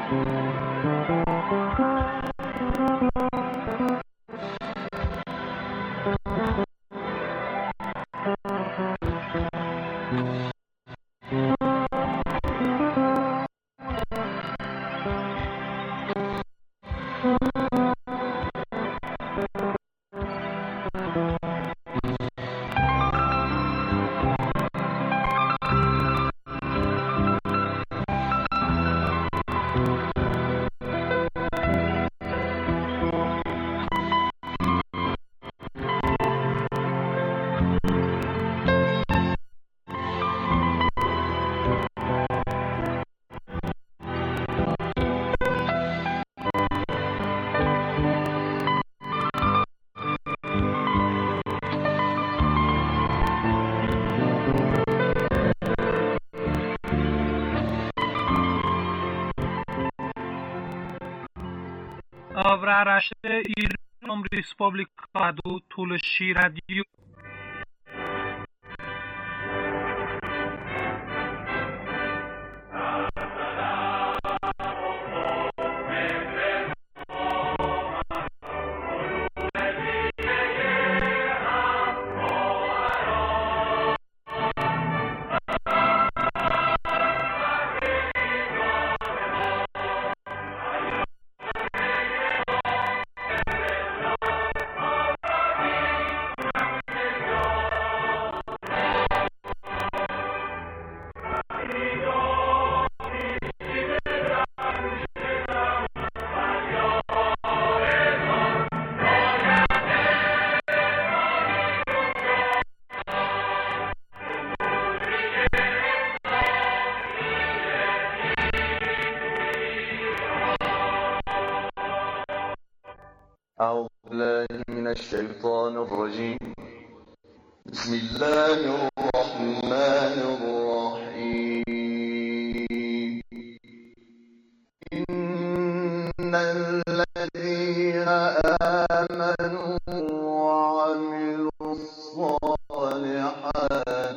Avraarashte İran Respublikadu Tulshi Radio. أعوذ بالله من الشيطان الرجيم. بسم الله الرحمن الرحيم. إن الذين آمنوا وعملوا الصالحات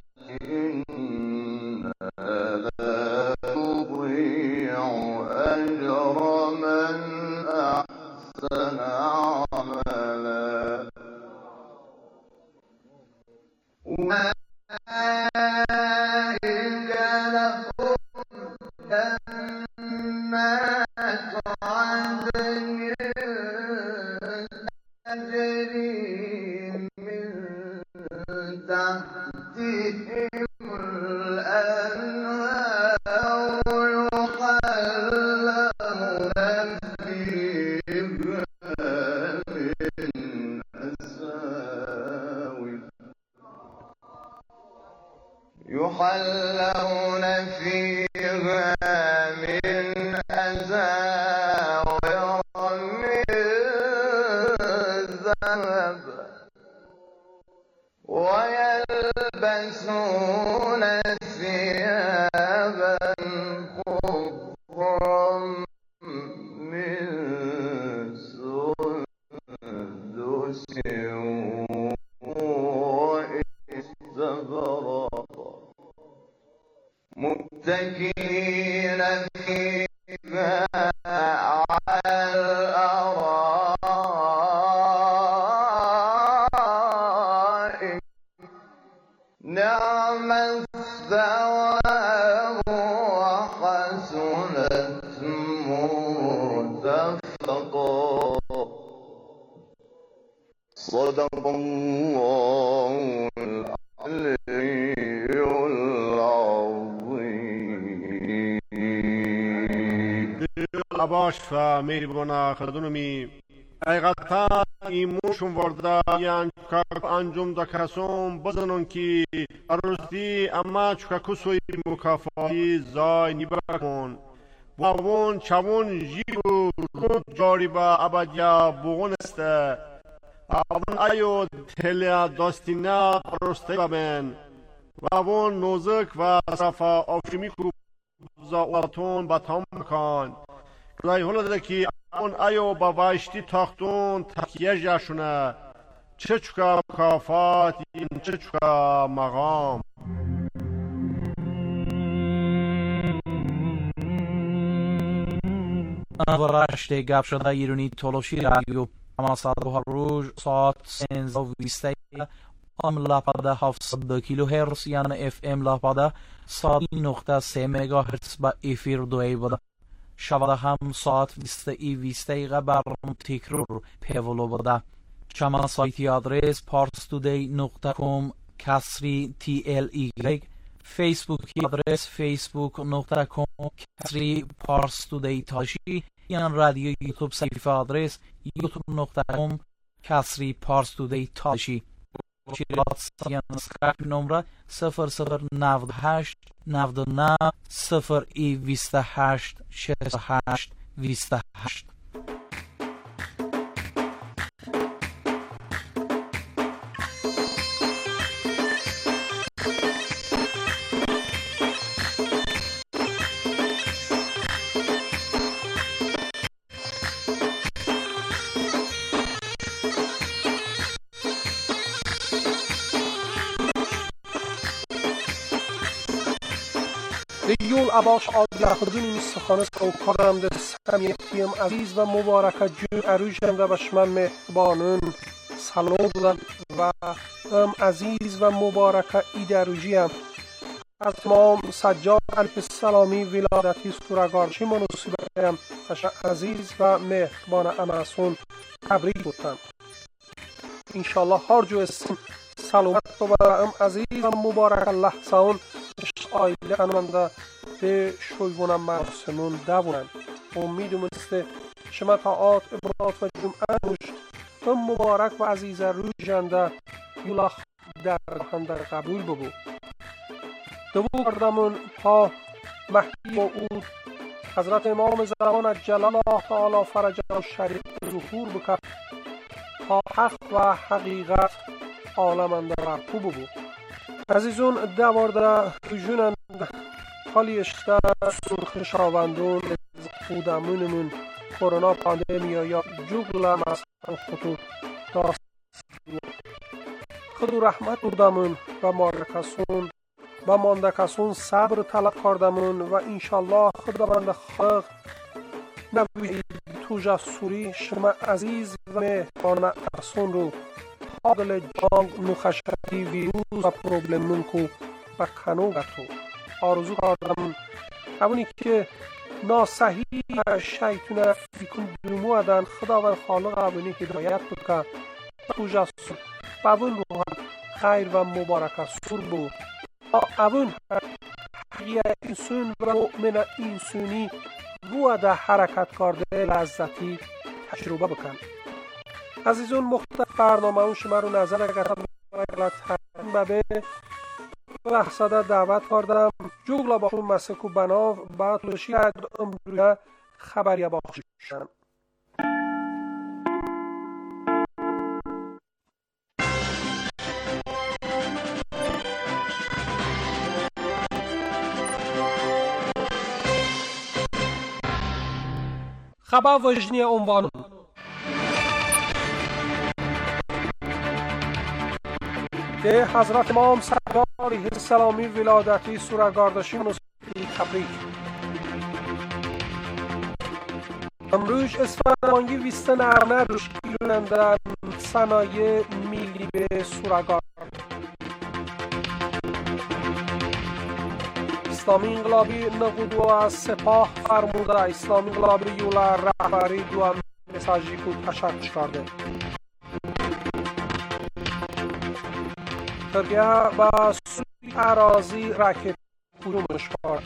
إنا لا نضيع أجر من أحسن عملا. أولئك لهم جنات عدن تجري من تحتهم الأنهار يحلون فيها من أساور من ذهب ويلبسون ثيابا خضرا من سندس واستبرق متكئين فيها على الأرائك نعم الثواب وحسنت مرتفقا. صدق الله العلي العظيم. عباش و مهربان خردونمی حقیقتا ایموشون ورده یان چکا انجام دا کسون بزنون که ارستی اما چکا کسوی مکافاتی زای نیبکن وون چون جیرو رود جاری با ابدیا بغون است وون ایو تلیا داستینا ارستی ببین وون نوزک و صفا آفشمی کو زاواتون با تام کن خدای حالا داده که اون ایو با وایشتی تاختون تکیه جاشونه چه چکا مکافات چه چکا مقام. و رشت گپ شده ایرانی تلاشی رادیو اما صدها روز ساعت 13:20 ام لپاده 700 کیلو هرتز یعنی اف ام لپاده 100.3 مگاهرتز با افیر دوی بوده. شبده هم ساعت 20:20 برنامه تکرار پیولو بوده. شما سایتی آدرس parstoday.com کسری TLY، فیسبوکی آدرس facebook.com کسری parstoday تاشی، یعنی رادیو یوتیوب صفحه آدرس youtube.com کسری parstoday تاشی. شیرات یعنی اسکایپ نمره 0098 99 028 68 28. یول عباش آگاهدونی سخانه سوکارم ده سمیتیم عزیز و مبارک جو اروجم و بشمن مهربانون سلام بودن و عزیز و مبارک ایدروجیم از امام سجاد علیه السلامی ولادتی سورگارچی منوسیبتیم عزیز و مهربان امرسون تبریک بودن. انشالله هر جو اسم سلامت و برام عزیز و مبارک الله ساون آیله خانمانده به شویونم مرسمون دوونن. امیدم است شما تاعت ابرات و جمعه روش مبارک و عزیز روی جنده یولاخ در قبول ببو. دو کردمون پا مهدی و اود حضرت امام زمان عجل الله تعالی فرجه و شریف ظهور بکرد تا حق و حقیقت عالم در کو ببو. عزیزون دوارده جونن حالی اشته سرخ شاوندون بودمونمون کرونا پاندمیا یا جوگل مسئله خطور داست خود رحمت بودمون و مارکسون و ماندکسون صبر طلب کردمون و انشالله خداوند خلق نبوی تو جسوری شما عزیز و مهربان ارسون رو حاضل جانگ نخشتی ویروس و پروبلمون کو و کنوگتو آرزو کردم همونی که ناسحی شیطون بیکن دومو ادن خداوند خالق ابونی هدایت بکن تو جسور بابون رو خیر و مبارک سور بود اون حقیه انسون و مؤمن انسونی بود حرکت کرده لذتی تجربه بکن. عزیزون مختلف برنامه اون شما رو نظر اگرم و به لحظه دعوت کردم جوگلا با خون مسکو بناو بعد لشی امرویه خبریه باخشن. خبر وجنی عنوان که حضرت امام سجاد علیه السلامی ولادتی سورگاردشی منوسیبی تبریک. امروز اسفندمانگی ویسته نرنه روش ایرونندن صنایع میلی به سورگارد. اسلامی انقلابی نقود و سپاه فرموده اسلامی انقلابی یولا رهبری دو مساجی کو تشکر کرده. ترکیه با سوی اراضی راکت کدومش کرد.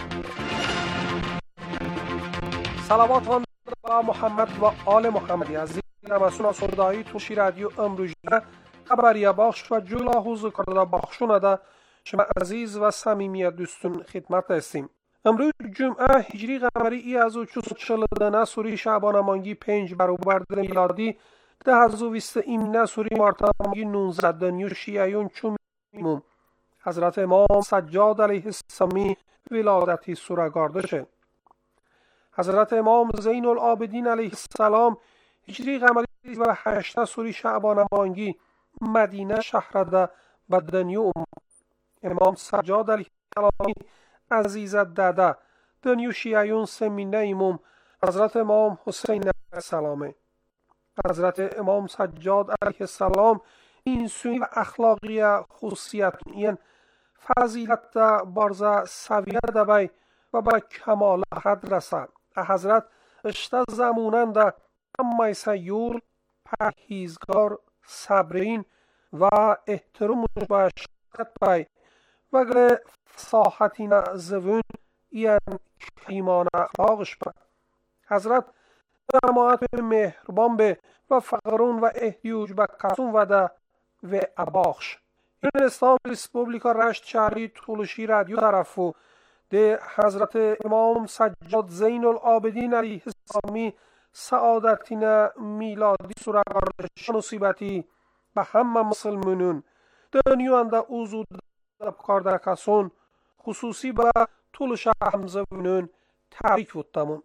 صلوات و محمد و آل محمدی عزیز نمسون سردایی توشی رادیو امروزی خبریه باخش و جولا حوض کرده باخشونه شما عزیز و صمیمی دوستون خدمت هستیم. امروز جمعه هجری قمری ای از 442 سوری شعبان مانگی 5 برابر میلادی 2020 ایمنه سوری مارتا مانگی 19 دنیو شیعیون چومیمون حضرت امام سجاد علیه السلامی ولادتی سورگاردشه. حضرت امام زین العابدین علیه السلام هجری قمری و 8 سوری شعبان مانگی مدینه شهرده و دنیو امام سجاد علیه السلامی عزیزت داده دنیو شیعیون سمینه ایموم حضرت امام حسین علیه السلام، حضرت امام سجاد علیه السلام این سوی و اخلاقی خصوصیت این فضیلت دا بارزا سویه دبی و با کمال حد رسد. حضرت اشتا زمونن دا اما سیول پرهیزگار صبرین و احترامش با شرکت بای و گره فصاحتین زون این ایمان اخلاقش با. حضرت جماعت مهربان به و فقرون و احتیاج به کسون و ده و اباخش. این اسلام ریسپوبلیکا رشت شهری تولشی رادیو طرفو ده حضرت امام سجاد زین العابدین علیه السلامی سعادتین میلادی سرگارش نصیبتی به همه مسلمانون دنیوانده اوزود کارده کسون خصوصی به تولش همزه بینون تبریک بودتمون.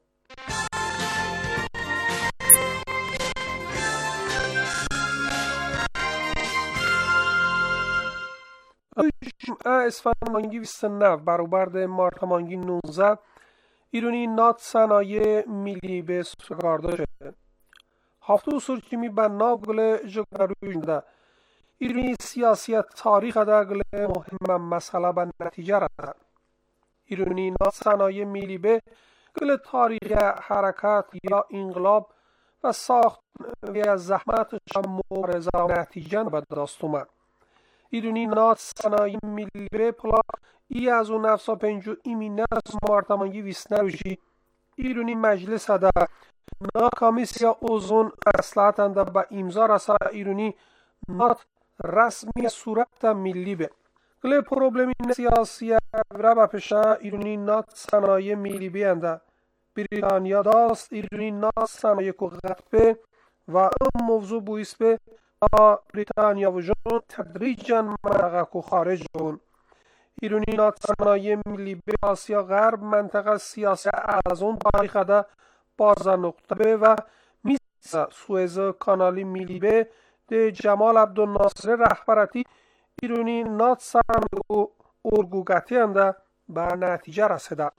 اسفند مانگی 29 برابر مارت مانگی 19 ایرانی نات صنایع ملی به سرگارده شده. هفته سرچمی به ناب گله جگروشنده ایرانی سیاسی تاریخ دا گله مهم مسئله به نتیجه رده. ایرانی نات صنایع ملی به گله تاریخ حرکت یا انقلاب و ساخت و زحمتش مبارزه و نتیجه به دست اومد. ایرانی نات صنایع ملی به پلا ای از اون نفسا پنجو ایمینه از مارتمانگی ویسنه روشی ایرانی مجلس دا نا کمیسیا اوزون اصلاحتنده با امضا رسا ایرانی نات رسمی صورت ملی به گله پروبلمی سیاسی را بپشه ایرانی نات صنایع ملی بینده بریتانیا داست ایرانی نات صنایع کو غطبه و اون موضوع بویست به بریتانیا و جون تدریجاً منطقه کو خارج جون ایرانی نات صنایع ملی به آسیا غرب منطقه سیاسی از اون تاریخ ده بازا نقطه به و میسا سوئز کانالی ملی به ده جمال عبدالناصر رهبرتی ایرانی نات صنایع ارگوگتی انده به نتیجه رسیده.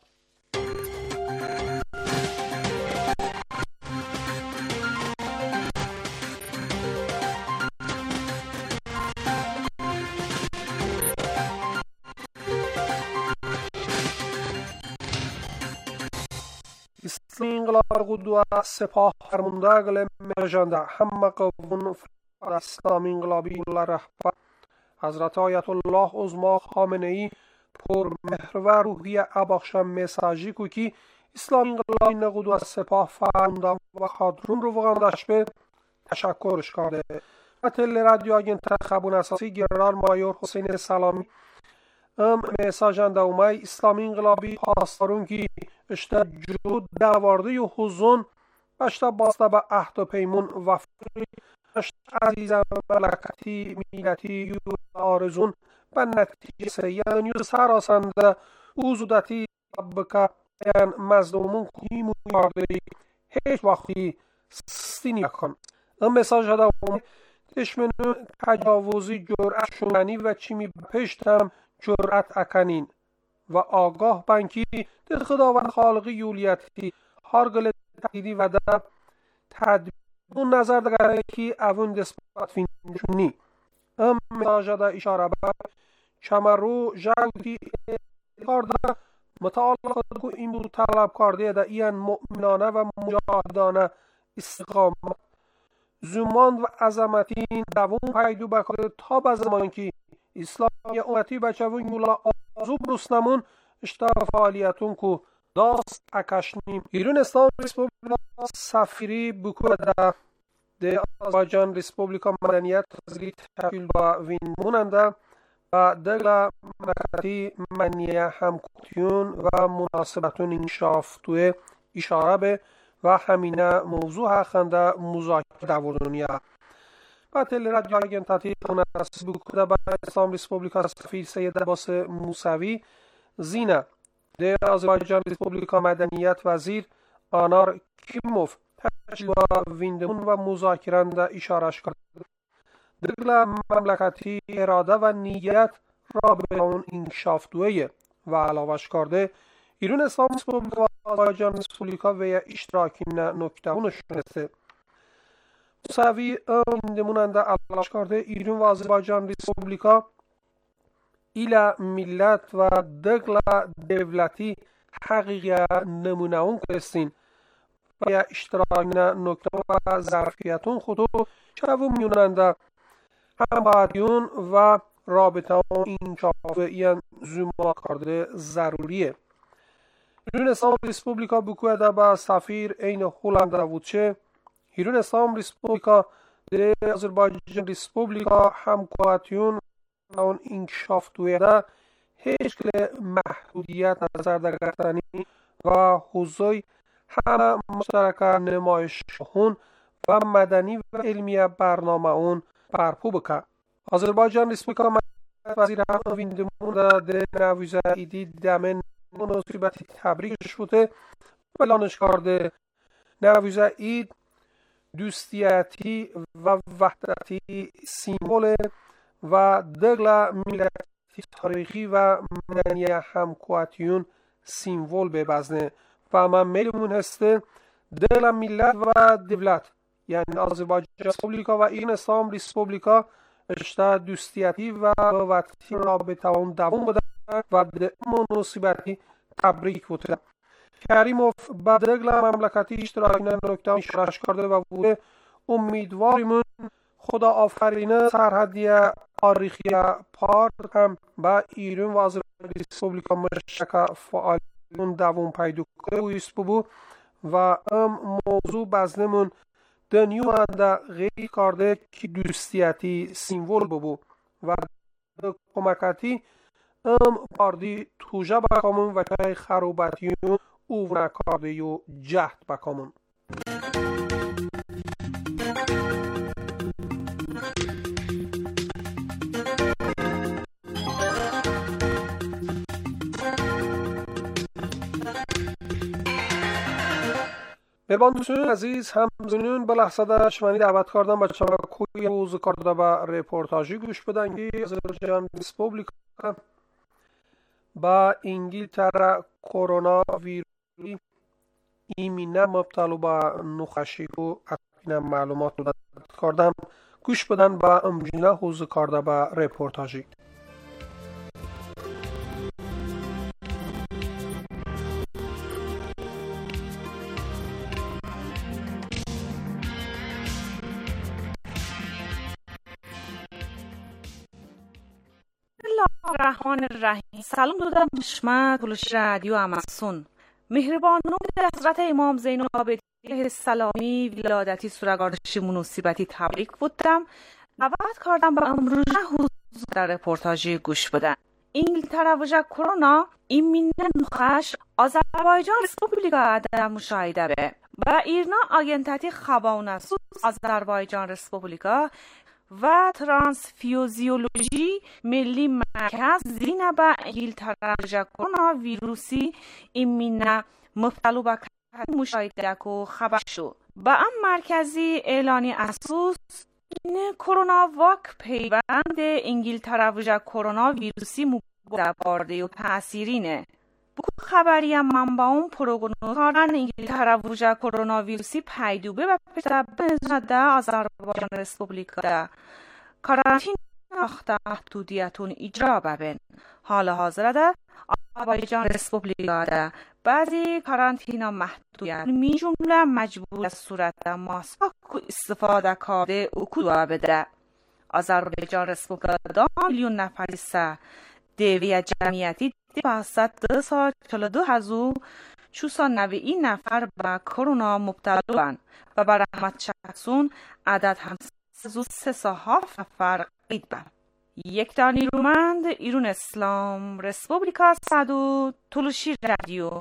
انقلاب قدوه سپاه فرمانده گله مرجانده همه قوون اسلام انقلابی رهبر حضرت آیت الله عظما خامنه ای پر مهر و روحی اباخشم مساجی کو کی اسلام انقلابی قدوه سپاه فرمانده و خادرون رو وغاندش به تشکرش کرده. و تل رادیو آگنت خبون اساسی گرار مایور حسین سلامی مساجنده اومای اسلامی انقلابی پاسدارون کی اشتا جود داورده و حزون اشتا باسته به عهد و پیمون وفری اشتا عزیزم ملکتی میلتی یو آرزون به نتیجه سیان یو سراسنده اوزودتی بکا یان مزدومون کهیمون یارده هیچ وقتی سستی نکن. مساج هده اومای دشمنو تجاوزی جرأت شوننی و چیمی پشتم جرأت اکنین و آگاه بانکی در خداوند خالقی یولیتی هرگل تحدیدی و در تدبیر نظر داره که اون دسپات فینشونی مساجده اشاره بر چمرو جاوتی کارده متعلق کو این دو طلب کرده در این مؤمنانه و مجاهدانه استقامت زمان و عظمتین دوون پیدو بکرده تا به زمان که اسلامی امتی بچه‌ون مولا آزوب رسنمون اشتا فعالیتون کو داست اکشنیم ایران اسلام ریسپوبلیکا سفیری بکو ده آذربایجان ریسپوبلیکا مدنیت تزلی تشکیل با وین موننده و دگلا مکتی منیه همکوتیون و مناسبتون انشاف توی اشاره به و همینه موضوع خنده مذاکره دورونیه. و تل رادیو آگنتاتی خونست بکده با اسلام ریسپوبلیکا سفیر سید عباس موسوی زینه در آذربایجان ریسپوبلیکا مدنیت وزیر آنار کیموف تشکیل با ویندمون و مذاکرنده اشارش کرده. دگل مملکتی اراده و نیت را به اون انکشاف دویه و علاوش کرده ایران اسلام ریسپوبلیکا Azerbaycan Respublika veya iştirakine noktaunu şunesi. Savi indimunanda Allah çıkardı. İran ve Azerbaycan Respublika ile millet ve dağla devleti haqiqiya نمونهون کرستین و یا اشتراکنا نکته و ظرفیتون خودو چوم میوننده همبادیون و رابطه این چافه این زوما کرده ضروریه. هیرون اسلام ریسپوبلیکا بکوه با سفیر این هولندا بودچه هیرون اسلام ریسپوبلیکا در آذربایجان ریسپوبلیکا همکارتیون اون انکشاف دویده هیچ محدودیت نظر داشتنی و حضور همه مشترک نمایش هون و مدنی و علمی برنامه اون برپو بکن. آذربایجان ریسپوبلیکا وزیر هم ویندمون در نویزه ایدی دمن مناسبتی تبریکش بوده و لانش کرده نویزه اید دوستیتی و وحدتی سیمبول و دقل ملت تاریخی و مدنی همکواتیون سیمبول ببزنه و من میلمون هسته دل ملت و دولت یعنی آذربایجان ریسپوبلیکا و ایران اسلام ریسپوبلیکا اشتا دوستیتی و وقتی رابطه اون دوام بده و در مناسبتی تبریک بوده. کریموف با دل مملکتی اشتراکی نکته اشتراک کرده و بوده امیدواریم خدا آفرینه سرحدی تاریخی پارت هم با ایران و آذربایجان ریسپوبلیکا مشترک فعالیتون دوام پیدا کنه و بو و موضوع بزنمون دنیو انده غیر کرده که دوستیتی سیمبول بو و کمکتی پاردی توجه بکامون و که خروبتیون او نکارده و جهد بکامون. مهربان دوستان عزیز همزنون به لحظه داشمانی دعوت کردم بچه ها کوی روز کرده به رپورتاجی گوش بدن که آذربایجان ریسپوبلیکا با انگلترا کرونا ویروسی ایمینه مبتلا به نخشی و اطلاع معلومات رو کردم گوش بدن به امجینه روز کرده به رپورتاجی. الرحمن الرحیم. سلام دادم شما تلوشی رادیو امازون. مهربانم در حضرت امام زین العابدین علیه السلامی ولادتی سورگاردشی مناسبتی تبریک بودم. دعوت کردم به امروز حضور در رپورتاجی گوش بدن. انگلترا وجه کرونا ایمین نخش آذربایجان ریسپوبلیکا در مشاهده به و ایرنا آگنتاتی خباونسوس آذربایجان ریسپوبلیکا و ترانسفیوزیولوژی ملی مرکز زینه به انگلترا وجه کرونا ویروسی ایمینه مبتلا به مشاهده کو خبر شد. با ام مرکزی اعلانی اساس این کرونا واک پیوند انگلترا وجه کرونا ویروسی مبتلا بارده و تأثیرینه. بکو خبری هم منبعون پروگنوز کردن انگلترا وجه کرونا ویروسی پیدوبه و پشتبه ده آذربایجان ریسپوبلیکا ده کارانتین اخت محدودیتون اجرا ببین. حال حاضر ده آذربایجان ریسپوبلیکا ده بعضی کارانتینا محدودیت می جمله مجبور صورت ماسک استفاده کرده و کدوه بده. آذربایجان ریسپوبلیکا 2 میلیون نفری سه دیوی جمعیتی 422,490 نفر به کرونا مبتلا بودند و بر رحمت شخصون عدد هم 307 نفر قید بود. یک تا نیرومند ایران اسلام ریسپوبلیکا صدو تلوشی رادیو.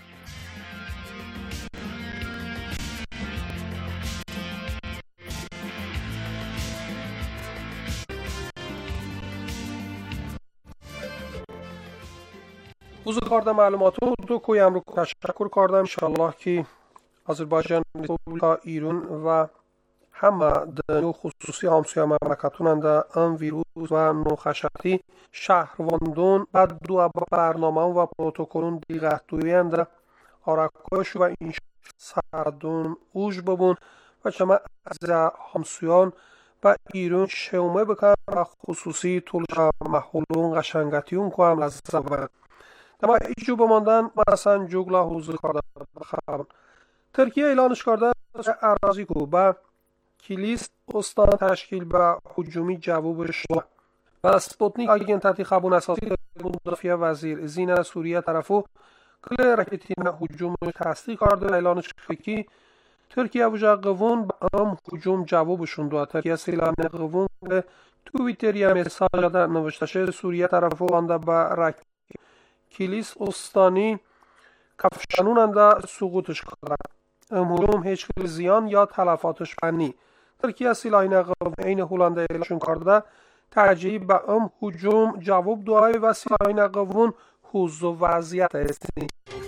وضو کردم معلوماتو دو کویم رو تشکر کردم. انشالله که آذربایجان ریسپوبلیکا ایران و همه دنیو خصوصی همسایه مملکتونند ام ویروس و نخشتی شهرواندون بعد دو برنامه و پروتکلون دیگه دویند Arakosh و این سردون اوج ببون و چما از همسویان و ایران شومه بکن و خصوصی طولش محولون قشنگتیون که هم لذت ببرن. اما ایجو بماندن مثلا جوگلا حوزه کرده بخوابن. ترکیه اعلانش کرده اراضی کو با کلیس استان تشکیل به هجومی جوابش و اسپوتنیک آگنتاتی خبون اساسی مدافع وزیر زینه سوریه طرفو کل رکتین هجوم تصدیق کرده و اعلانش که ترکیه وجه قوون به ام هجوم جوابشون داد. ترکیه سیلان قوون به تویتری مساج داده نوشته سوریه طرفو آنده به رکت کلیس استانی کفشانون انده سقوطش کرده. ام هجوم هیچ زیان یا تلفاتش فنی. ترکیه سیلان قوون این هولنده اعلانشون کرده ترجیح به ام هجوم جواب دعای و سیلان قوون حوض و وضعیت هستی.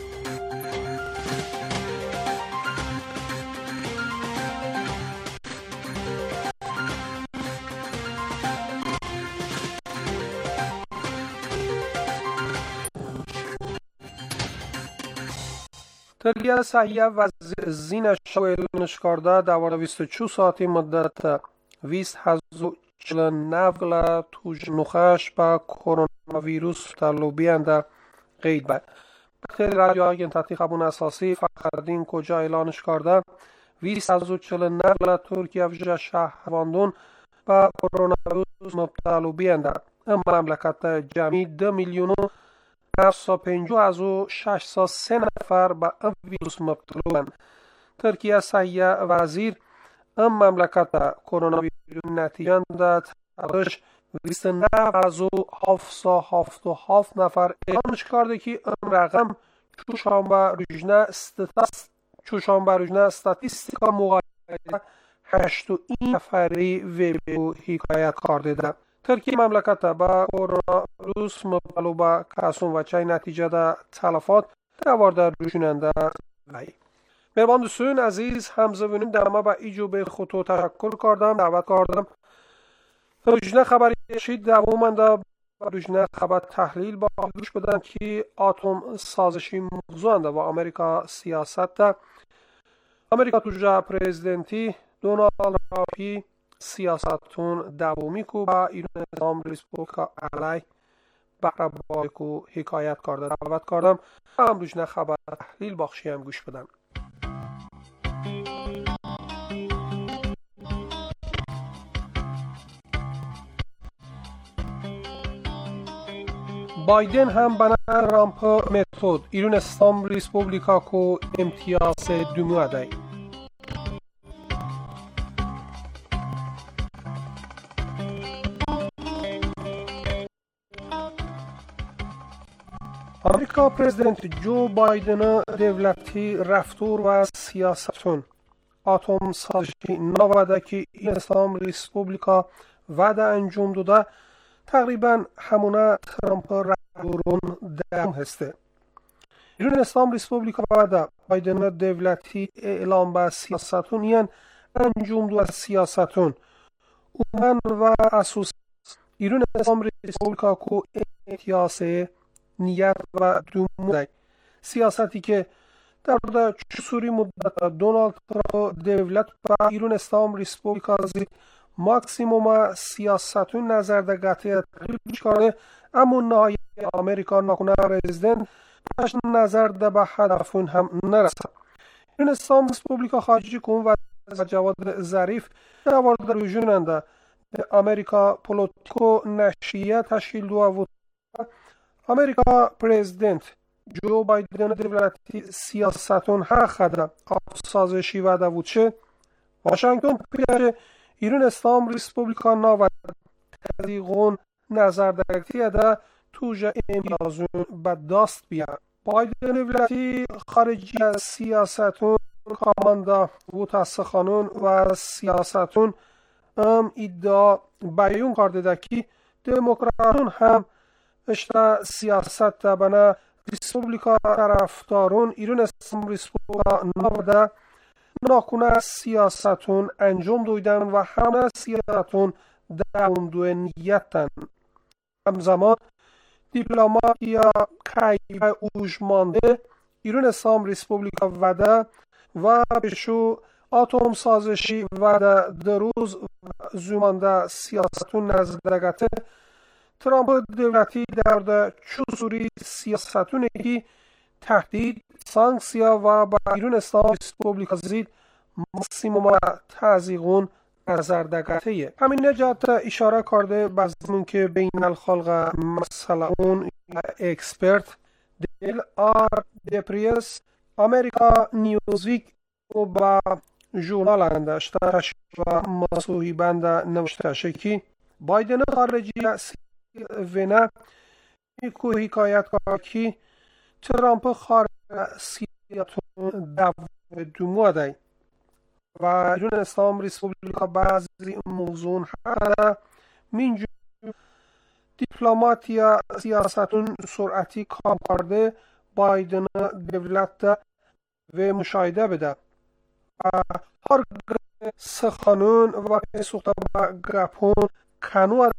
ترکیه سحیه و زینش اعلانش کرده دواره 24 ساعتی مدت 2049 گله توش نخش با کرونا ویروس تلوبینده قید بد. خیلی رادیو آگنتاتی خبون اساسی فخردین کجا اعلانش کرده 2049 گله ترکیه و شهرواندون با کرونا ویروس مبتلا بینده. این مملکت جمعی 2,950,603 نفر به این ویروس مبتلا بند. ترکیه سحیه وزیر این مملکت کرونا ویروس نتیجه در ترش 29,777 نفر اعلانش کرده که این رقم چوشانبه روزنه استاتیستیکا مقایسه 8 نفری ویبو حکایت کرده ده. ترکیه مملکت با کرونا ویروس مبتلا به کسان و چای نتیجه در تلفات دوارده روشننده وی. مهربان دوستان عزیز همزبونیم در ما با ایجو به خطو تشکر کردم دعوت کردم روزنه خبری شید دوامنده روزنه خبر تحلیل با گوش بدن که آتوم سازشی موضوع و امریکا سیاست ده امریکا توجه پریزیدنتی دونالد ترامپی سیاستون دوامی کو با ایران اسلام ریسپوبلیکا علی بحر کو حکایت کرده دعوت کردم هم روزنه خبر تحلیل بخشی هم گوش بدن. بایدن هم بنا رامپ متد ایران اسلام ریسپوبلیکا کو امتیاز دومو دای. امریکا پرزیدنت جو بایدن دولتی رفتار و سیاستون آتوم سازشی نواده که این اسلام ریسپوبلیکا وعده انجام داده تقریبا همونه ترامپ رفتارون دوم هسته. ایران اسلام ریسپوبلیکا وعده بایدن دولتی اعلام به سیاستون یعنی انجام داده سیاستون اومن و اساس ایران اسلام ریسپوبلیکا کو امتیاز نیت و دومو سیاستی که در مورد چسوری مدت دونالد ترامپ دولت و ایران اسلام ریسپوبلیکا زید ماکسیموم سیاستون نظر در قطعیت تقریبش کرده اما نهایی امریکا نکنه پرزیدنت باش نظر در به هدفون هم نرسد. ایران اسلام ریسپوبلیکا خارجی کن و جواد ظریف در مورد روژوننده امریکا پولوتیکو نشریه تشکیل دو و امریکا پرزیدنت جو بایدن دولتی سیاستون حق خدره سازشی وعده بود چه واشنگتن پیش ایران اسلام ریسپوبلیکا ناود تحقیقون نظر درکتی ده توجه امتیازون به دست بیان. بایدن دولتی خارجی سیاستون کامانده و تسخانون و سیاستون ادعا بیان کرده ده که دموکراتون هم اشتر سیاست بنا ریسپوبلیکا طرفدارون ایران اسلام ریسپوبلیکا نواده ناکنه سیاستون انجام دویدن و همه سیاستون دوام دوی نیتن. همزمان دیپلومات یا کهیه اوژمانده ایران اسلام ریسپوبلیکا وده و بشو آتوم سازشی وده دروز زومانده سیاستون نزدگته ترامپ دولتی در چوسوری سیاستونه که تهدید سانکسیا و با ایران اسلام ریسپوبلیکا زید ماکسیموم تعزیقون نظردگته همین نجات اشاره کرده بازمون که بین الخلق مسئله اون اکسپرت دل آر دپریس امریکا نیوزویک و با ژورنال انداشته و مسوحی بند نوشته شکی بایدن خارجی وینه که حکایت که ترامپ خارج سیاتون دومو دی و ایران اسلام ریسپوبلیکا بعضی موضوع هر منجور دیپلماتیا سیاستون سرعتی کام کرده بایدن دولت و مشاهده بده هر سخنون و پسوخته با گپون کنو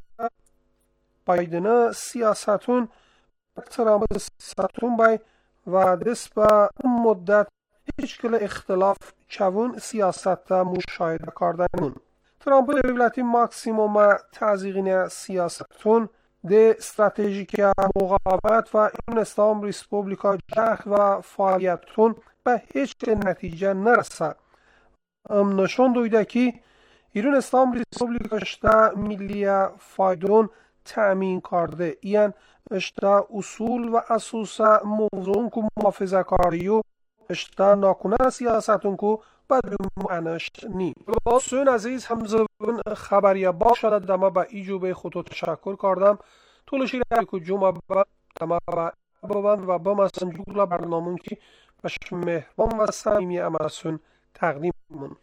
بایدن سیاستون ترامپ سیاستون بای و دست با مدت هیچ کل اختلاف چون سیاست مشاهده کردن ترامپ دولتی ماکسیموم تعزیقین سیاستون ده استراتژیک مقاومت و ایران اسلام ریسپوبلیکا جهد و فعالیتون به هیچ نتیجه نرسه نشون دویده که ایران اسلام ریسپوبلیکا اشتا ملی فایدون تأمین کرده این اشتا اصول و اساس موضوعون که محافظه کاریو اشتا ناکنه سیاستون که بدون معنیش نی دوستان عزیز همزبان خبریه با شده دمه با ایجوبه خودتو تشکر کردم طولشی رایی که جمعه با دمه با ببند و بمسن جوگلا برنامون که بش مهربان و صمیمی امرسون تقدیم من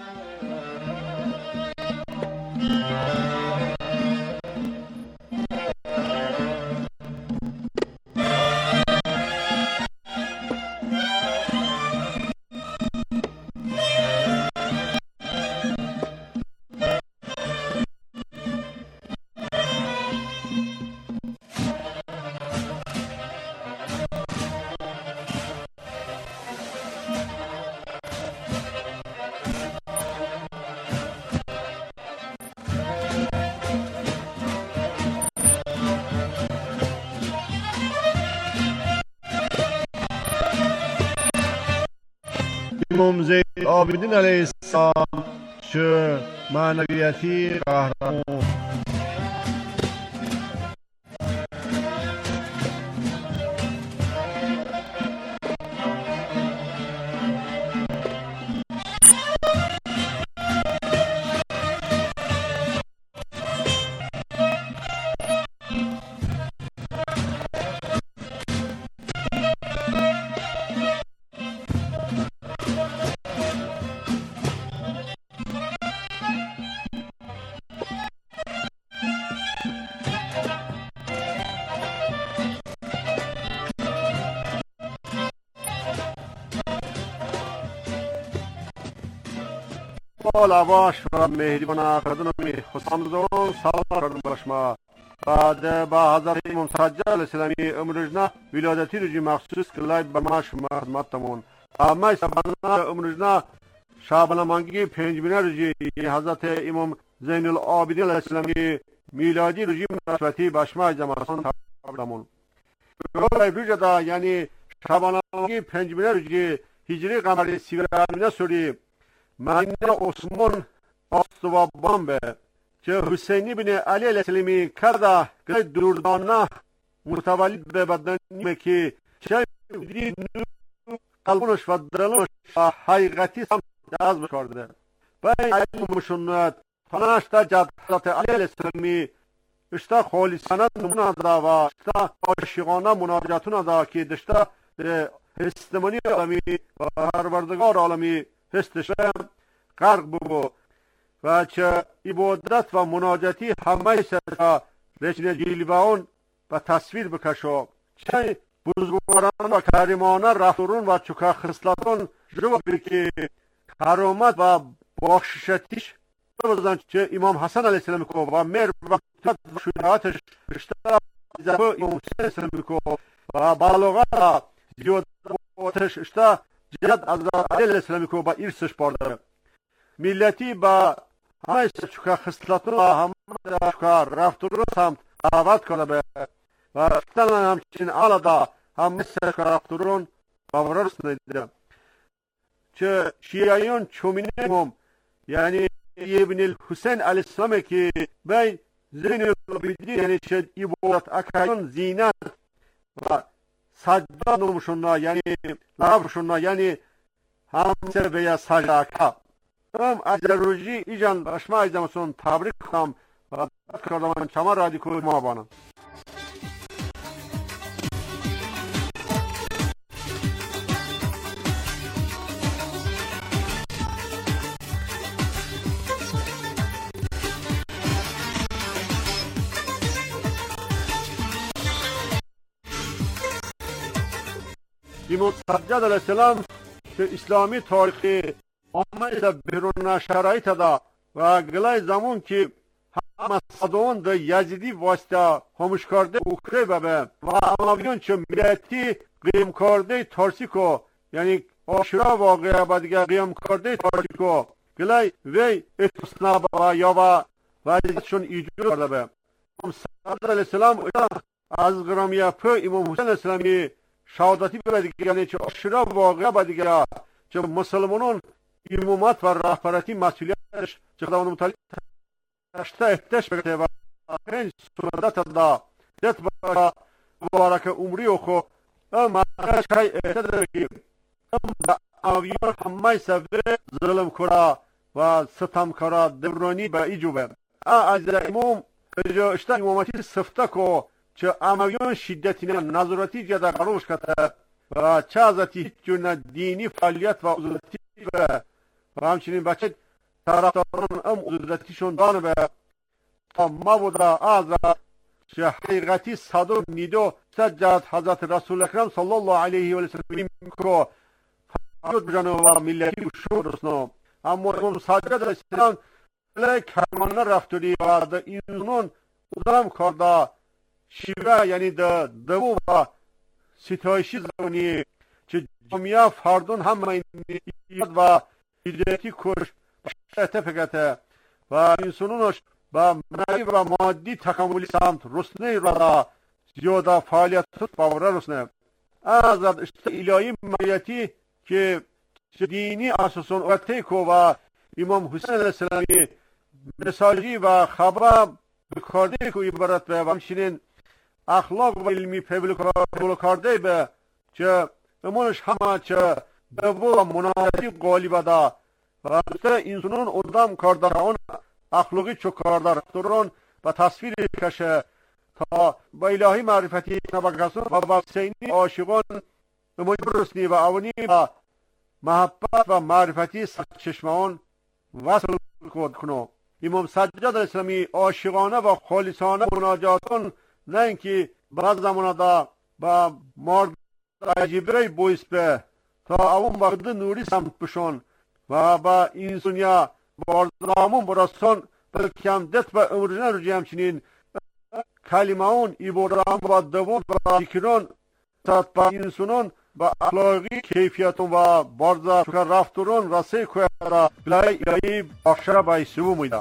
امام زین العابدین علیه السلام چه معنویتی قهرمان باش و مهربان آخردون می خسام دارم سلام کردم برشما بعد با حضرت امام سجاد الاسلامی امروزنا ولادتی روزی مخصوص کلای به ما شما خدمتتمون اما شبانه امروزنا شبانه مانگی 5 روزی حضرت امام زین العابدین الاسلامی میلادی روزی مناسبتی به شما جماعتان تقدمون روز دا یعنی شبانه مانگی 5 روزی هجری قمری 31 سوری مدینه عثمان آستوا بامبه که حسینی بن علی علیه السلامی کرده که دوردانه متولد به بدنی که چه دید قلبونش و درلونش و حقیقتی هم جذب کرده و این مشونت تناشتا جد حضرت علی علیه السلامی اشتا خالصانه نمونه دا و اشتا عاشقانه مناجاتونه دا که دشتا هستمانی عالمی و پروردگار عالمی هستش غرق بگو و چه عبادت و مناجاتی همه سر رچن جیلباون و تصویر بکشو چه بزرگواران و کریمانه رفتارون و چکا خصلتون جو بکی کرامت و بخششتیش بزن چه امام حسن علیه السلام کو و مهر و شجاعتش اشترا زبا امام حسن علیه السلام کو و بلاغت زیاد آتش اشته جد از علیل اسلامی که با ایرسش بارده ملتی با همه چکا خصلتون و همه چکا رفت رو سمت دعوت کرده به و اشتن همچین آلادا همه چکا رفت رون باورست نیده چه شیعیون چومینه هم یعنی ابن الحسین علیه السلام که بین زین البیدی یعنی چه عبارت اکایون زینت و سجده نومشون یعنی لغبشون یعنی همسر بیا سجده اکا هم از روژی ایجان بشما ایزمسون تبریک کنم و داد کردم چما رادیکو ما بانم امام سجاد علیه السلام که اسلامی تاریخی آمده بیرون شرایط دا و گلای زمان که همه صدوان دا یزیدی واسطه همش کرده اوکره ببه و اماویون چه ملتی قیم کرده تارسیکو یعنی آشرا واقعه با دیگه قیم کرده تارسیکو گلای وی اتوسنا با یا و وزیدشون ایجور کرده به امام سجاد علیه السلام از گرامیه پر امام حسین علیه السلامی شهادتی به دیگه یعنی چه آشرا واقعه با دیگه چه مسلمانان امامت و رهبرتی مسئولیتش چه خداوند متعال تشته احتش بگه و پنج سنت دا دت با مبارک عمری و خو اما شای احتد بگیم اما آویار همه سفره ظلم کرا و ستم کرا دورانی با ایجوبه از امام اشتا امامتی سفته که چه امویان شدتی نظراتی جدا قروش کته و چه ازتی هیچ جون دینی فعالیت و عضلتی به و همچنین بچه طرفداران عضلتیشون دانه به تا ما بوده از چه حقیقتی صدر نیدو سجد حضرت رسول اکرم صلی الله علیه و سلم که فرود بجانه و ملتی و شور رسنو اما امام سجد علیه السلام بله کرمانه رفتوری و ده اینون ادام کرده شیوه یعنی ده دو و ستایشی زمانی چه جامعه فردون همه ایاد و هدایتی کش شهته فکته و انسانونش با معنی و مادی تکاملی سمت رسنه را زیاده فعالیت باوره رسنه از اشت الهی معنیتی که دینی اساسون اوته کو و امام حسین علیه السلامی مساجی و خبر بکارده که عبارت به همچنین اخلاق و علمی پبلو کرده به چه امونش همه چه دو مناسبی غالبه دا و انسانون ادام کرده اون اخلاقی چو کرده رفتارون و تصویر کشه تا با الهی معرفتی نبکسون و با سینی عاشقان مجبرسنی و اونی و محبت و معرفتی سرچشمان وصل کنو امام سجاد علیه السلامی عاشقانه و خالصانه مناجاتون نه اینکه بعض زمان دا با مرد عجیبه بویس به تا اون وقت نوری سمت بشون و با انسانیا بارزامون برستان بلکم دت با امرجنه رو همچنین کلمه اون ایبورام با دوون و ذکران تات با انسانون با اخلاقی کیفیتون و بارزا شکر رفتورون رسه کوه را بلای الهی بخشره بای سبو میده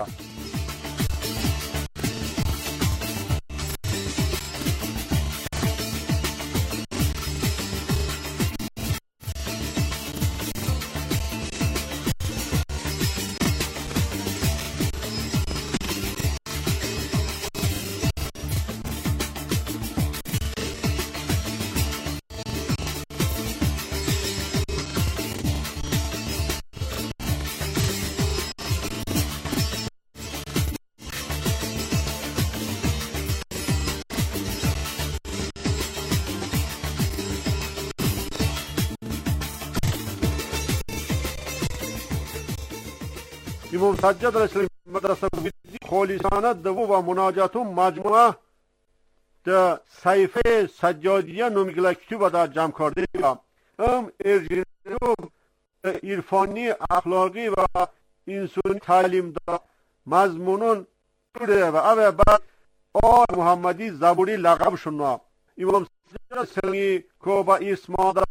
امام سجاد علیه السلام مدرسه خالصانه دو و مناجاتون مجموعه ده صحیفه سجادیه نومیگله کتوبه ده جمع کرده هم ارجنوب عرفانی اخلاقی و انسانی تعلیم ده مضمونون بوده و اوه بعد آل محمدی زبوری لقب شنو امام سجاد علیه السلامی که با اسما ده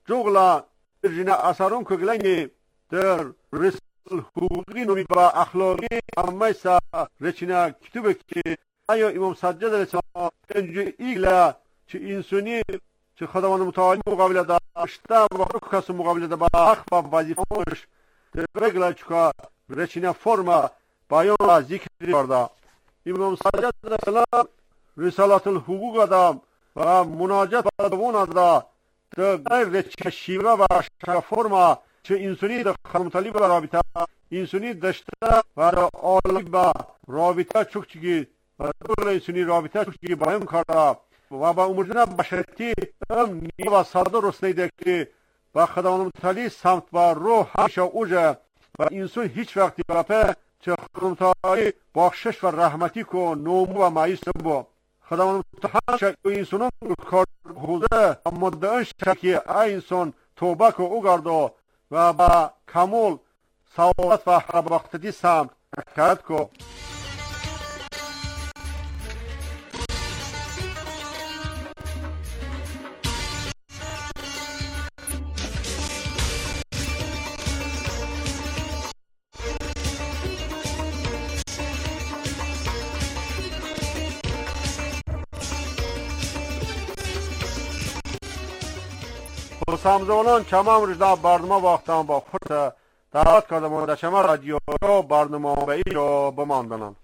جغلا رجنا اثرون کگلنگی در رسل حقوقی نومی با اخلاقی امیسا رچنا کتوبه که آیا امام سجاد علیه السلام اینجا ایگلا چه انسانی چه خداوند متعالی مقابله داشته و هر کس مقابله ده با حق و وظیفه‌اش بگلا چکا رچنا فرما بیان و ذکر کرده امام سجاد علیه السلام رسالت الحقوق آدم و مناجات با دوون آدم در رچنا شیوه و فرما چه انسانی در خداوند متعالی با رابطه انسانی داشته و در عالم با رابطه چکچگی و در انسانی رابطه چکچگی با هم کرده و با امورجنه بشرتی نیه و ساده رسنیده که با خداوند متعالی سمت و روح همیشه اوجه و انسان هیچ وقتی برپه چه خداوند متعالی بخشش و رحمتی که نومو و معیس بو خداوند متعالی شک و انسانان کار خوزه و مدعن شکی ای انسان توبه که او گرده و با کمال سعادت و حرباختتی سمت حرکت که سامزولان چمام رجدا برنامه واقعا با خود دعوت کردم و در شما رادیو رو برنامه به ای رو بماندنم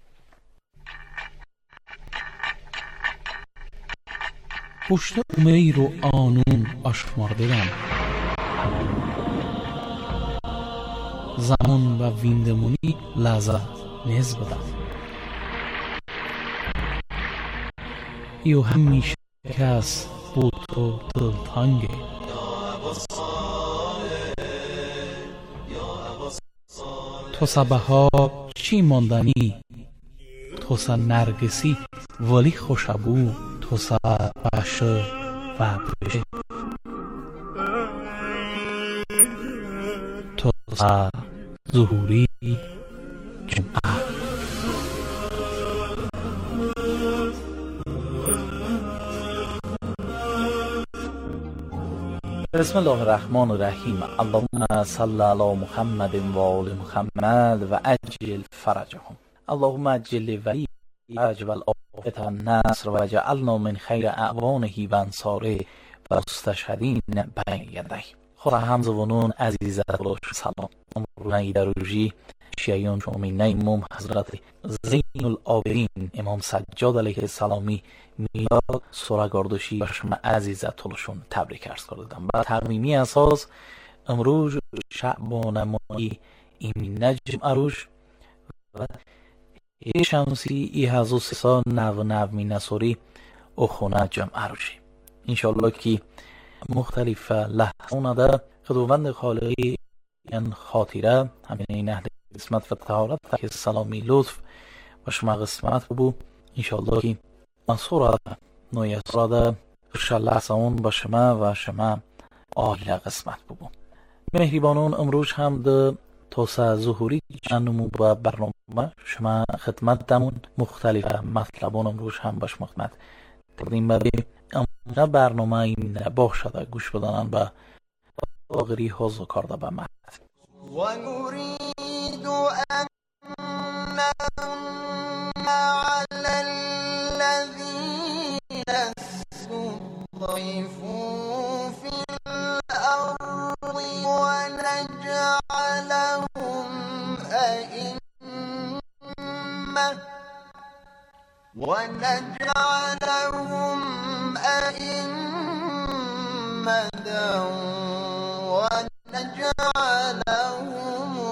پشت امیر و آنون آشماردگم زمان و ویندمونی لحظت نز بدم ایو همیشه کس بود تو دلتانگه تو سبها چی ماندنی تو سا نرگسی ولی خوشبو تو سا باشه و بشه تو سا ظهوری جمعه بسم الله الرحمن الرحیم اللهم صل علی محمد و آل محمد و عجل فرجهم اللهم عجل ولی عجل آفت النصر و جعلنا من خیر اعوانه و انصاره و مستشهدین بین یدیه خورا همزوانون عزیزت باش سلام امروز دروژی شیعیان شومینه امام حضرت زین العابدین امام سجاد علیه السلامی میلاد سوراگاردوشی و شما عزیزت طولشون تبریک ارز کردم و تقویمی اساس امروز شعبان مایی این نجم اروش و شمسی ای هزو سیسا نو می نصوری اخونه جمع اروشی انشالله که مختلف لحظه ده خدووند خالقی این خاطره همین این اهل قسمت و طهارت که سلامی لطف و شما قسمت ببو انشالله که منصور نوی سراده لحظه اون با شما و شما آهل قسمت ببو مهریبانون امروز هم ده توسعه ظهوری چندمو با برنامه شما خدمت دمون مختلف مطلبان امروز هم باش خدمت تقدیم بدیم اما برنامه این باشده گوش بدانن با آغری حوض و کارده به مهد و نريد أن نمن على الذين استضعفوا في الأرض ونجعلهم أئمة ونجعلهم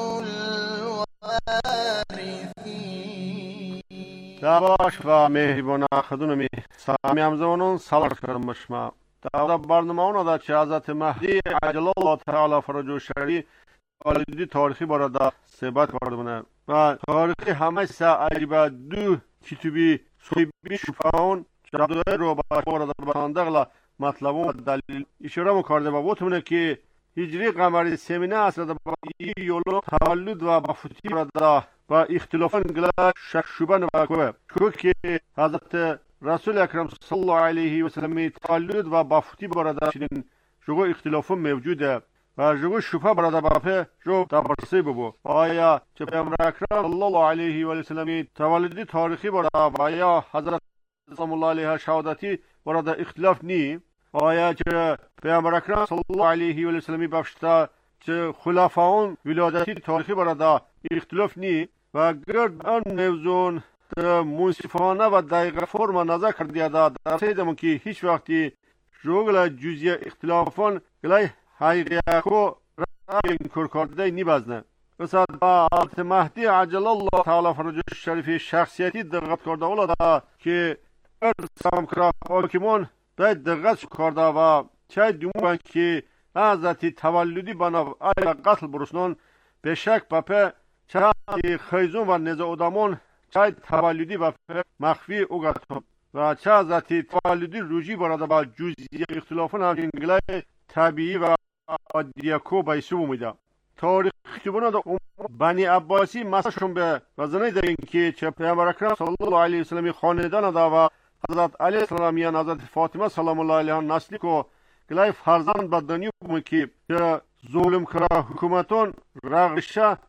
الوارثين. دعواش و مهربان خدونمی سامی همزمانون سلام کردم بشما در برنامه اون دا چه حضرت مهدی عجل الله تعالی فرجه شریف آلیدی تاریخی بارده صحبت کرده بونه و تاریخی همه سه عجیبه دو کتبی صحیبی شفاون جبدوه رو بارده بخاندقلا مطلبون دلیل اشاره مکرده و بوتمونه که هجری قمری سمینه اصلا با یولو تولد و بفوتی بارده و اختلافان گلا شک شبه نباکوه که حضرت رسول اکرم صلی الله علیه و سلم تولد و بفوتی بارده چنین جگو اختلاف موجوده و جگو شوپه براده باپه جو دبرسی ببو آیا چه پیامبر اکرم صلی الله علیه و سلم تولدی تاریخی براده و یا حضرت سلام الله علیه شهادتی براده اختلاف نی آیا چه پیامبر اکرم صلی الله علیه و سلم بفشته چه خلفاون ولادتی تاریخی براده اختلاف نی و گرد آن موضوع منصفانه و دقیق فرم نظر کردیه در سیدمون که هیچ وقتی جوگل جزئی اختلافان گلای حقیقو رای انکار کرده نیبزنه مثلا با حضرت مهدی عجل الله تعالی فرجه شریفی شخصیتی دقت کرده اولاده که ارسام کرا حاکمان باید دقت کرده و چه دیمون که حضرت تولدی بنا آیا قتل برسنان به شک بپه چه خیزون و نزا ادامون چه تولدی بپه مخفی اوگتون و چه حضرت تولدی روجی براده با جزئی اختلافان همچین گلای طبیعی و عادیکو بایسو میده تاریخ کتبونه دا بنی عباسی مثلشون به وزنه دارین که چه پیامبر اکرم صلی الله علیه وسلم خاندان دا و حضرت علی سلامیان حضرت فاطمه سلام الله علیها نسلی کو گلای فرزند بدنی بوم که ظلم کرا حکومتون رغشه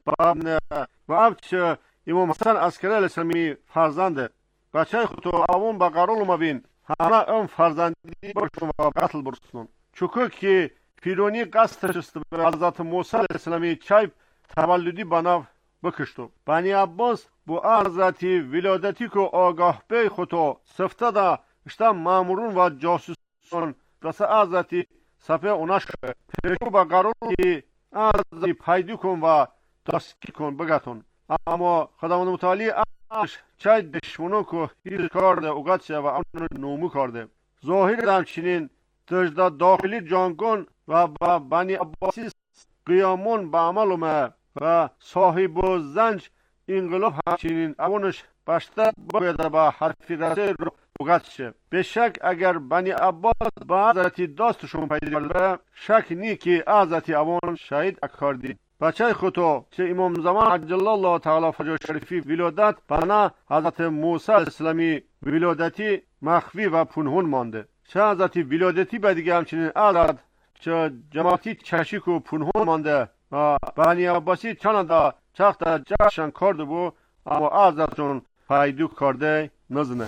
و اب چه امام حسن عسکری علیه السلامی فرزنده بچه خودتو اوون با قرار مبین همه اون فرزندی برشون و قتل برسنون چوکو که پیرونی قصدش است به حضرت موسی علیه السلامی چای تولدی بنا بکشتو بنی عباس بو حضرت ولادتی که آگاه بی خودتو سفته دا اشتا مامورون و جاسوسون دست حضرت صفحه اونش پیشو با قرار که حضرت پیدی کن و دستی کن بگتون اما خداوند متعالی چای دشمنو که هیچ کرده اوگت شه و اون نومو کرده ظاهر همچنین تجده داخلی جانگون و با بنی عباسی قیامون به عمل اومه و صاحب زنج انقلاب همچنین اونش بشته باید با حرفی رسه رو اوگت شه به شک اگر بنی عباس با حضرت داستشون پیدا کرده شک نی که حضرت اون شهید اکاردی بچه خودتو چه امام زمان عجل الله تعالی فرجه شریفی ولادت بنا حضرت موسی اسلامی ولادتی مخفی و پنهون مانده چه حضرت ولادتی به دیگه همچنین عدد چه جماعتی چشیک و پنهون مانده و بنی عباسی چند چخت جشن کرده بو اما حضرتون پیدو کرده نزنه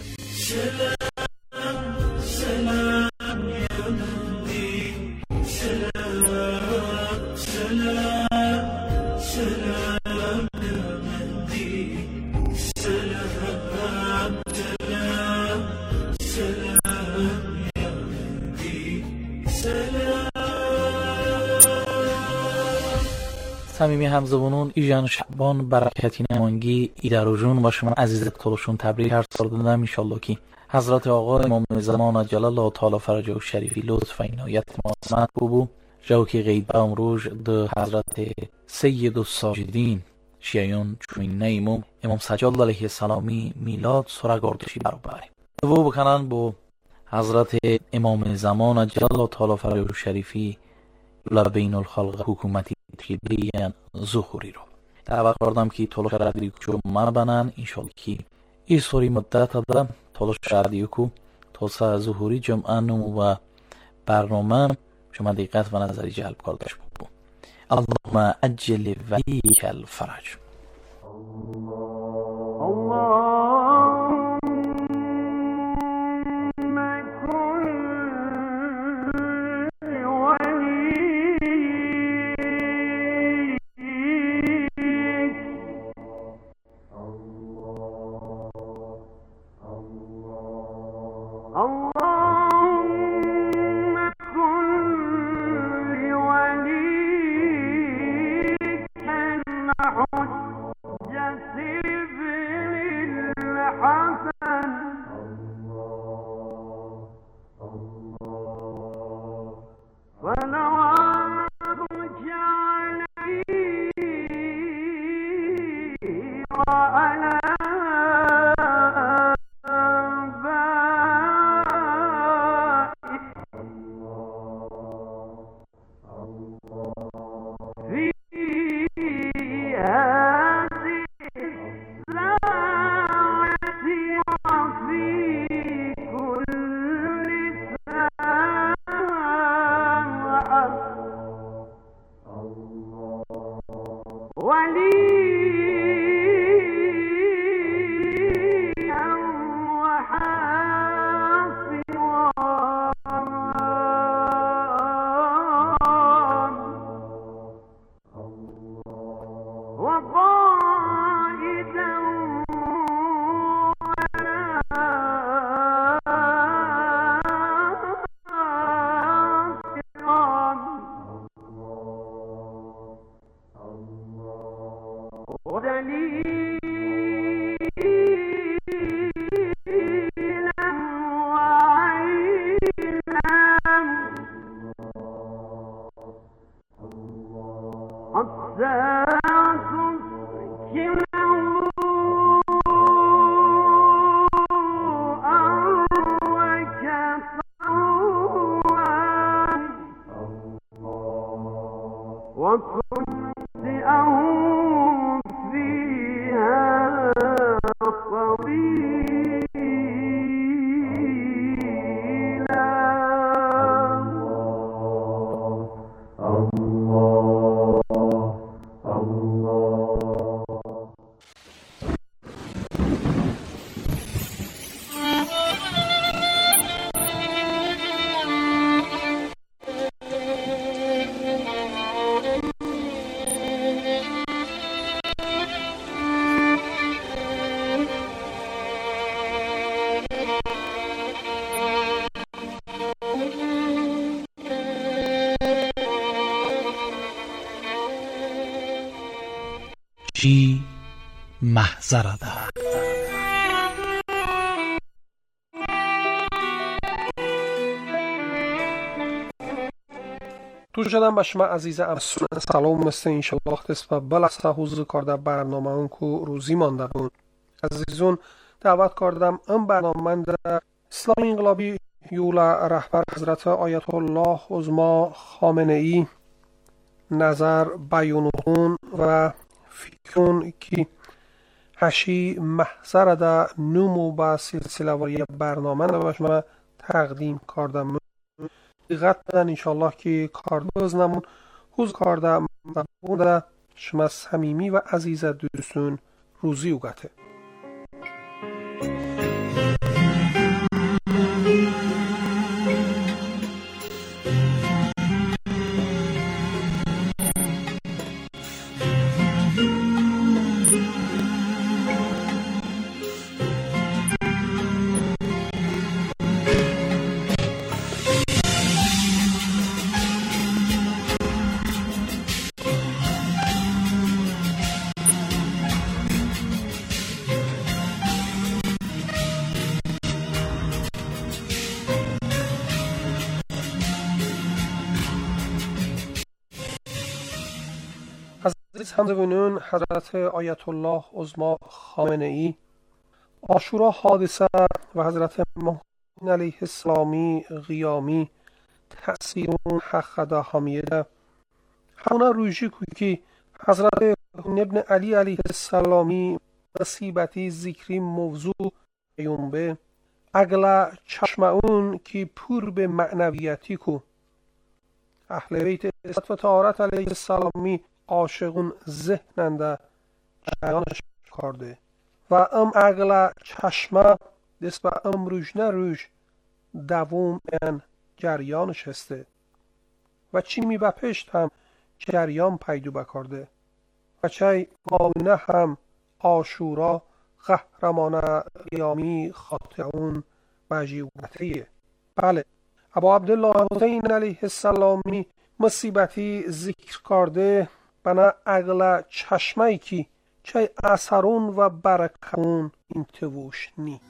صمیمی همزبانون ایجان شعبان برکتی نمانگی ایدروجون و شما عزیز طولشون تبریک هر سال دادم انشالله که حضرت آقا امام زمان جلال الله تعالی فرجه و شریفی لطف و عنایت ماسمت بو جو که غیب امروز ده حضرت سید الساجدین شیعیان چوین امام سجاد علیه السلامی میلاد سره گردشی برابری دو بکنن با حضرت امام زمان جلال الله تعالی فرجه و شریفی لبین الخلق حکومتی بیان ظهوری رو دعوت کردم که تلاش رادیو کو مبنن انشالله که این سوری مدت دادم تلاش رادیو کو توسعه ظهوری جمعه و برنامه شما دقت و نظری جلب کردش بود اللهم عجل ولیک الفرج چی محضره ده. تو شدم به شما عزیز امسون سلام مثل انشالله دست و بلخصه حضور کرده برنامه اون که روزی مانده بود. عزیزون دعوت کردم این برنامه در اسلام انقلابی یولا رهبر حضرت آیت الله عظما خامنه ای نظر بیانون و فکرون که هشی محضر در نمو با سلسله واری برنامه رو شما تقدیم کردم. دقت بدن انشالله که کارباز نمون حوز کرده مبوده شما صمیمی و عزیز دوستون روزی اوگته. همزبونون حضرت آیت الله عظما خامنه ای عاشورا حادثه و حضرت محمد علیه السلامی قیامی تأثیرون حق دا حامیده همونه روشی که حضرت ابن علی علیه السلامی نصیبتی ذکری موضوع بیون اگلا چشم اون که پور به معنویتی کو اهل بیت عزت و طهارت علیه السلامی عاشقون ذهننده جریانش کرده و ام اغلا چشمه دست به ام روشنه روش دوم این جریانش هسته و چی می بپشت هم جریان پیدو بکرده و چی ماونه هم عاشورا قهرمان قیامی خاطعون بجیوتیه. بله ابا عبدالله حسین علیه السلامی مصیبتی ذکر کرده بنا اغلا چشمه کی چه اثرون و برکون این توش نی.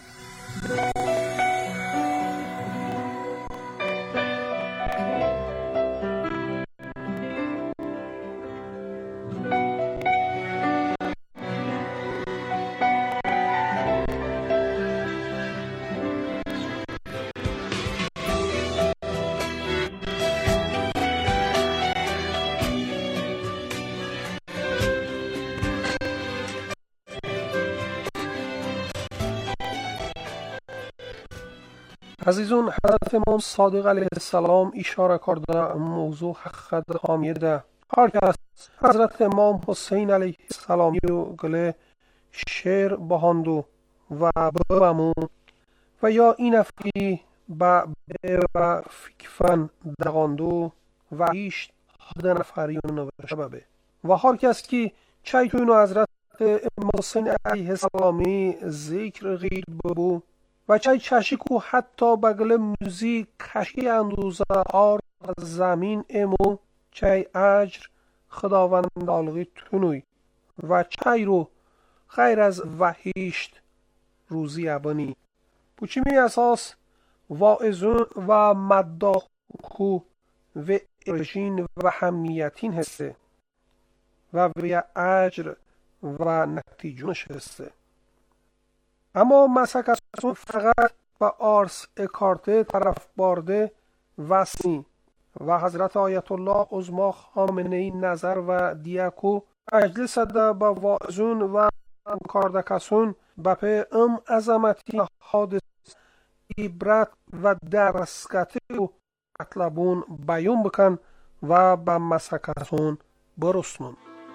عزیزون حضرت امام صادق علیه السلام اشاره کرده موضوع حق حامیده هر کس حضرت امام حسین علیه السلام گله شعر بخواند و ببمون و یا این افکی و فکفن دقاندو و ایشت ده نفریون نوشته ببه و هر کس که چایتون حضرت امام حسین علیه السلامی ذکر غیر ببو و چای چشیکو حتی بگل موزیک کشی اندوزه آر زمین امو چای اجر خداوند آلغی تونوی و چای رو غیر از وحیشت روزی ابانی بوچیمی اساس واعظون و مداخو و ارشین و همیتین هسته و وی اجر و نتیجونش هسته اما مسکسون فقط و آرس اکارته طرف بارده وسنی و حضرت آیت الله عظما خامنه‌ای نظر و دیاکو اجلس ده با واعظون و کاردکسون بپه عظمتی حادث عبرت و درسکته و مطلبون بیان بکن و به مسکسون برسنون.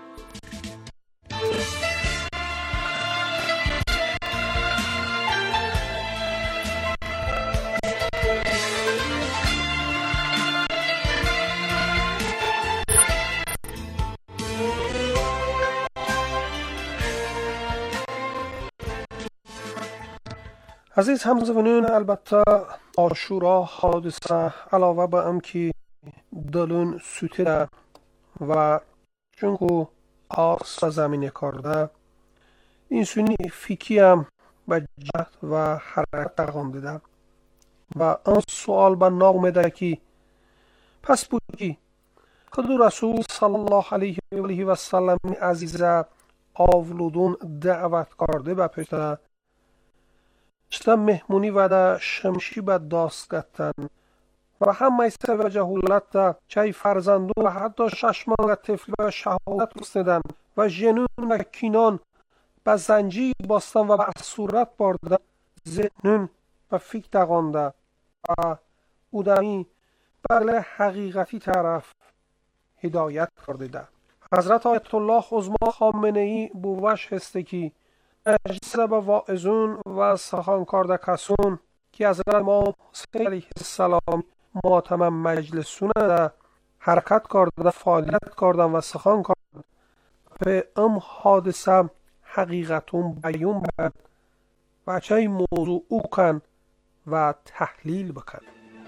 عزیز همزبانان، البته آشورا حادثه علاوه به ام که دلون سوته و چونکو آرس زمین کرده این سونی فیکی هم به جهد و حرکت تقام ده و آن سوال به نامده که پس بودی خدو رسول صلی الله علیه و سلم عزیزه آولودون دعوت کرده به پیتره چتا مهمونی و دا شمشی به داست گتن و همه و جهولت دا چای فرزندون و حتی ششمان طفل و شهادت رسندن و جنون و کینان به زنجیر باستن و به صورت باردن ذهنون و فکر دقانده و اودمی بله حقیقتی طرف هدایت کرده ده. حضرت آیت الله عظما خامنه‌ای بوش هسته که مجلس با واعظون و سخن کرده کسون که حضرت امام حسین علیه السلام ماتم مجلسون ده حرکت کرده فعالیت کردن و سخن کردن به ام حادثه حقیقتون بیان بکن و چه موضوع او کن و تحلیل بکن.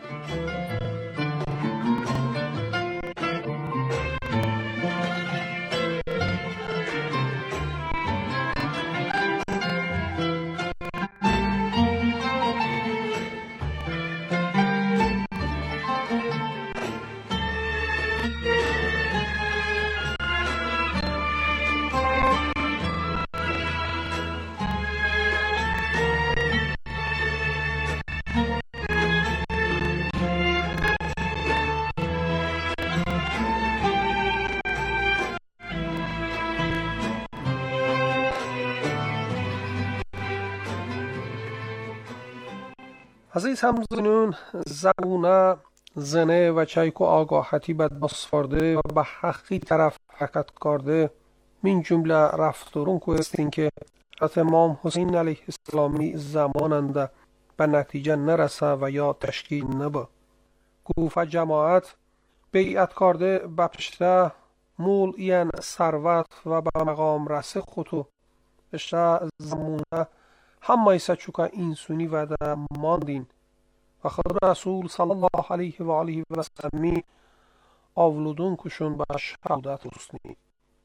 عزیز همزنون زبونه زنه و چایکو آگاهتی به دست فرده و به حقی طرف حرکت کرده من جمله رفتارون که هستین که حضرت امام حسین علیه السلامی زماننده به نتیجه نرسه و یا تشکیل نبه گوفه جماعت بیعت کرده به پشته مول این ثروت و به مقام رسه خودو پشته زمونه همه ایسا چوکا اینسونی و در ماندین و خود رسول صلی الله علیه و آله و سلمی آولودون کشون به شهادت رسنی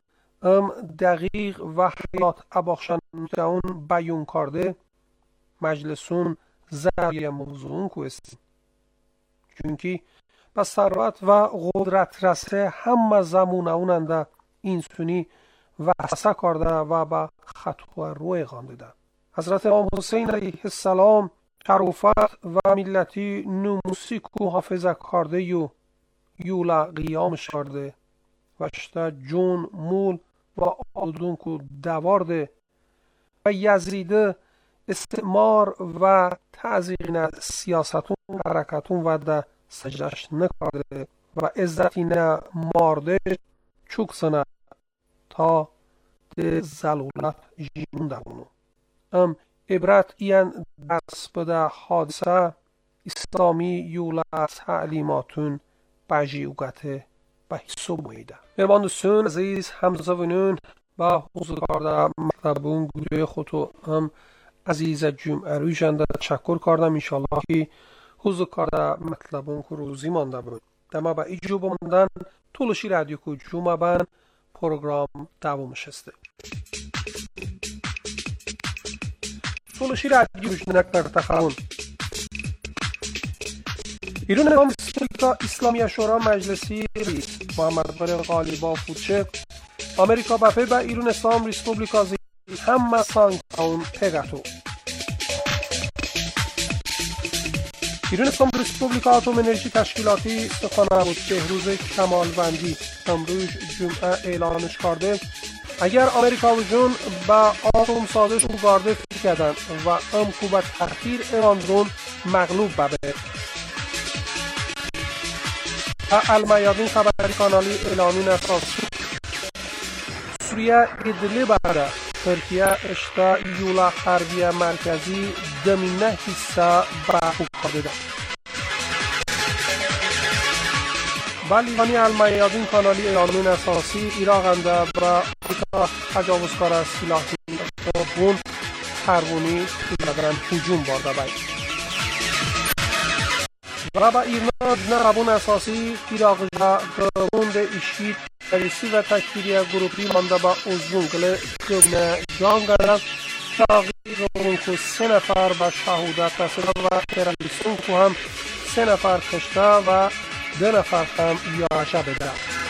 دقیق و حیات اباخشن اون بیون کرده مجلسون زریع موضوعون کوستی چونکی به ثروت و قدرت رسه همه زمونه اوننده اینسونی وحسه کرده و به خطوه روی غانده. حضرت امام حسین علیه السلام شرافت و ملتی نموسی کو حافظه کرده یولا قیامش کرده و شتا جون مول و آلدون کو دوارده و یزیده استعمار و تعذیقین سیاستون حرکتون و ده سجدش نکرده و عزتی نه مارده چوک سنه تا ده زلولت جیمون دمونو ام عبرت این دست بده حادثه اسلامی یولا تعلیماتون بجی اوگته به حساب میده. مهمان دوستان عزیز همزبانان با حضور کارده مکتبون گروه خودو هم عزیز جمعه روی جنده تشکر کردم. انشالله که حضور کارده مکتبون که روزی مانده بود دما با ایجو بماندن طولشی رادیو که جمعه بند پروگرام دوامش هسته. طولشی رادیو جنک در تخون ایران نظام اسلامی شورا مجلسی محمد باقر غالیباف فوچه آمریکا بپی به ایران اسلام ریسپوبلیکا زی همه سانکتاون پگتو ایران اسلام ریسپوبلیکا اتم انرژی تشکیلاتی سخنه بود بهروز کمالوندی امروز جمعه اعلانش کرده اگر آمریکا و جون با آتوم سازش و گارده فکر کردن و امکو به تأخیر ایران درون مغلوب ببه. المیادین خبری کانالی اعلامین اساسی سوریه ادلب بره ترکیه اشتا یولا حربی مرکزی دمینه حصه برخوب کرده. بلیانی المیادین کانالی اعلامین اساسی ایراق انده برا تجاوزکار سلاحی بون پروونی بدرن هجوم بارده باید و با ایران نقبون اساسی ایراق گروند اشید رئیسی و تکفیری گروپی مانده با ازون گله گونه جان گرد تغییر که 3 نفر به شهودت رسیده و ترلیسون که هم 3 نفر کشته و 2 نفر هم یارشه بده.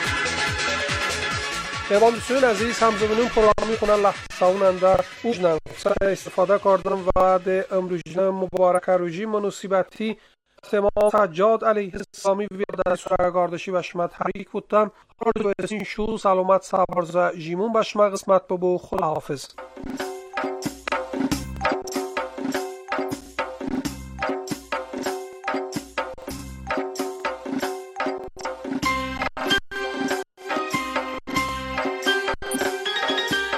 مهمان دوستان عزیز همزبانون پروگرامی کنن لحظه اوننده اوجنن استفاده کردن و ده امروجنه مبارک روژی مناسبتی امام سجاد علیه السلامی ویادن سرگاردشی و شما تبریک بودن. آرزو بسین شو سلامت سبارز جیمون به شما قسمت ببو. خدا حافظ.